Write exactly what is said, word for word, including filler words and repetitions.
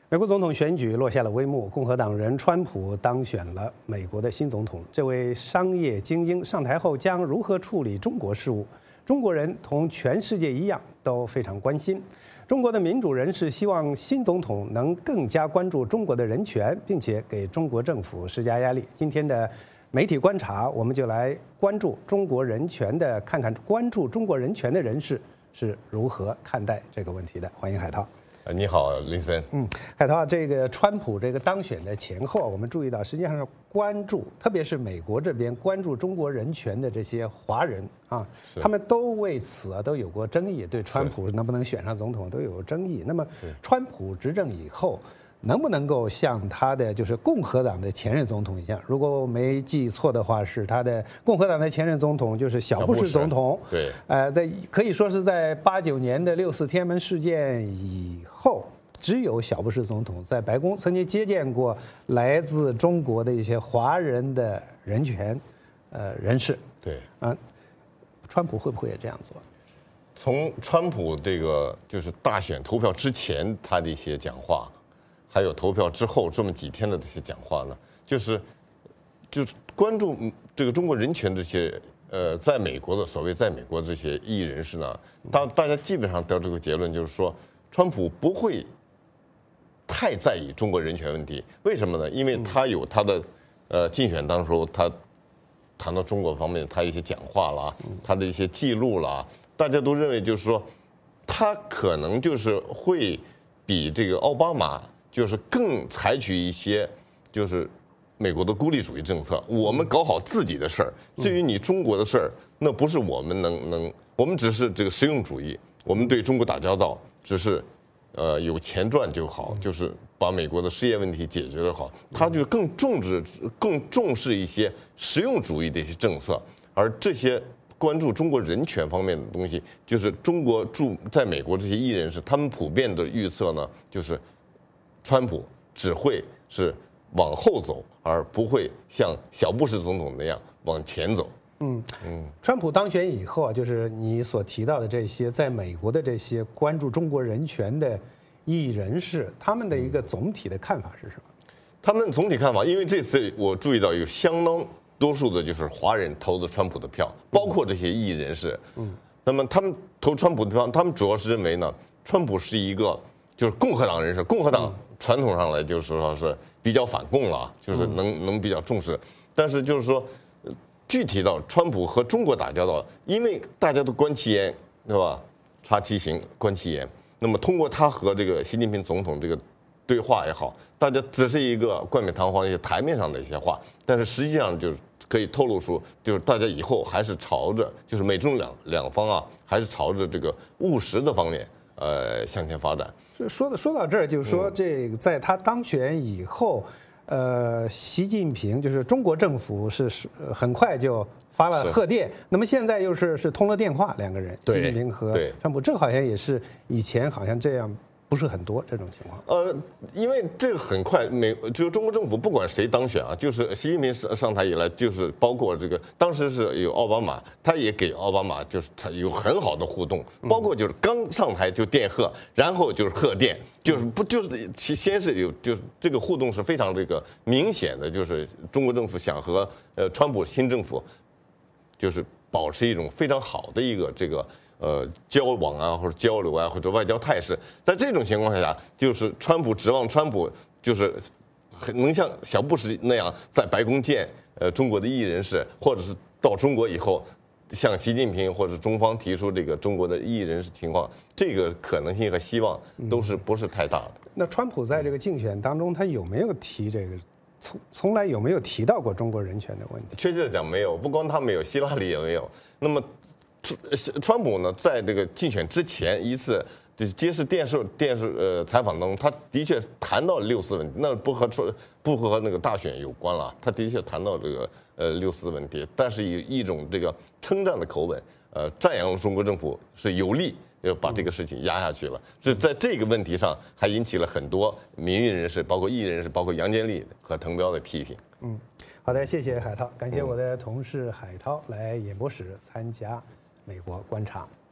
美国总统选举落下了帷幕，共和党人川普当选了美国的新总统。这位商业精英上台后将如何处理中国事务？中国人同全世界一样都非常关心。中国的民主人士希望新总统能更加关注中国的人权，并且给中国政府施加压力。今天的媒体观察，我们就来关注中国人权的，看看关注中国人权的人士是如何看待这个问题的。欢迎海涛。 你好，林森。 嗯，海涛，这个川普这个当选的前后，我们注意到，实际上是关注，特别是美国这边关注中国人权的这些华人啊，他们都为此啊都有过争议，对川普能不能选上总统都有争议。那么，川普执政以后，能不能够像他的就是共和党的前任总统一样？如果我没记错的话，是他的共和党的前任总统就是小布什总统。 对， 呃，在可以说是在八九年的六四天安门事件以后，只有小布什总统在白宫曾经接见过来自中国的一些华人的人权呃人士。 对， 啊、呃，川普会不会也这样做？ 从川普这个就是大选投票之前他的一些讲话，还有投票之后这么几天的这些讲话呢，就是就是关注这个中国人权这些呃，在美国的所谓在美国这些异议人士呢，大大家基本上得这个结论，就是说川普不会太在意中国人权问题。为什么呢？因为他有他的呃竞选当时候他谈到中国方面他一些讲话啦，他的一些记录啦，大家都认为就是说他可能就是会比这个奥巴马就是更采取一些就是美国的孤立主义政策，我们搞好自己的事儿，至于你中国的事儿，那不是我们能能，我们只是这个实用主义，我们对中国打交道只是呃有钱赚就好，就是把美国的失业问题解决得好，他就更重视更重视一些实用主义的一些政策，而这些关注中国人权方面的东西，就是中国驻在美国这些艺人士，他们普遍的预测呢，就是川普只会是往后走，而不会像小布什总统那样往前走。 嗯嗯，川普当选以后啊，就是你所提到的这些在美国的这些关注中国人权的异议人士，他们的一个总体的看法是什么？ 他们总体看法，因为这次我注意到有相当多数的就是华人投的川普的票，包括这些异议人士。嗯，那么他们投川普的票，他们主要是认为呢，川普是一个就是共和党人士，共和党传统上来就是说是比较反共了，就是能能比较重视。但是就是说，具体到川普和中国打交道，因为大家都观其言，对吧？察其行，观其言。那么通过他和这个习近平总统这个对话也好，大家只是一个冠冕堂皇一些台面上的一些话，但是实际上就是可以透露出，就是大家以后还是朝着就是美中两两方啊，还是朝着这个务实的方面呃向前发展。 说的说到这儿，就是说这个在他当选以后，呃，习近平就是中国政府是很快就发了贺电，那么现在又是是通了电话，两个人，习近平和川普，这好像也是以前好像这样不是很多这种情况。 呃，因为这个很快，美就是中国政府不管谁当选啊，就是习近平上上台以来，就是包括这个当时是有奥巴马，他也给奥巴马就是他有很好的互动，包括就是刚上台就电贺，然后就是贺电，就是不就是先是有就是这个互动是非常这个明显的，就是中国政府想和呃川普新政府就是保持一种非常好的一个这个。呃，交往啊，或者交流啊，或者外交态势，在这种情况下，就是川普指望川普就是能像小布什那样在白宫见呃中国的异议人士，或者是到中国以后向习近平或者中方提出这个中国的异议人士情况，这个可能性和希望都是不是太大的。 那川普在这个竞选当中，他有没有提这个？从从来有没有提到过中国人权的问题？ 确切的讲，没有，不光他没有，希拉里也没有。那么。川普呢，在这个竞选之前一次就是揭示电视电视呃采访当中，他的确谈到六四问题，那不和不和那个大选有关了。他的确谈到这个呃六四问题，但是以一种这个称赞的口吻，呃赞扬中国政府是有力要把这个事情压下去了。这在这个问题上还引起了很多民运人士，包括异议人士，包括杨建立和滕彪的批评。 嗯，好的，谢谢海涛，感谢我的同事海涛来演播室参加美国观察。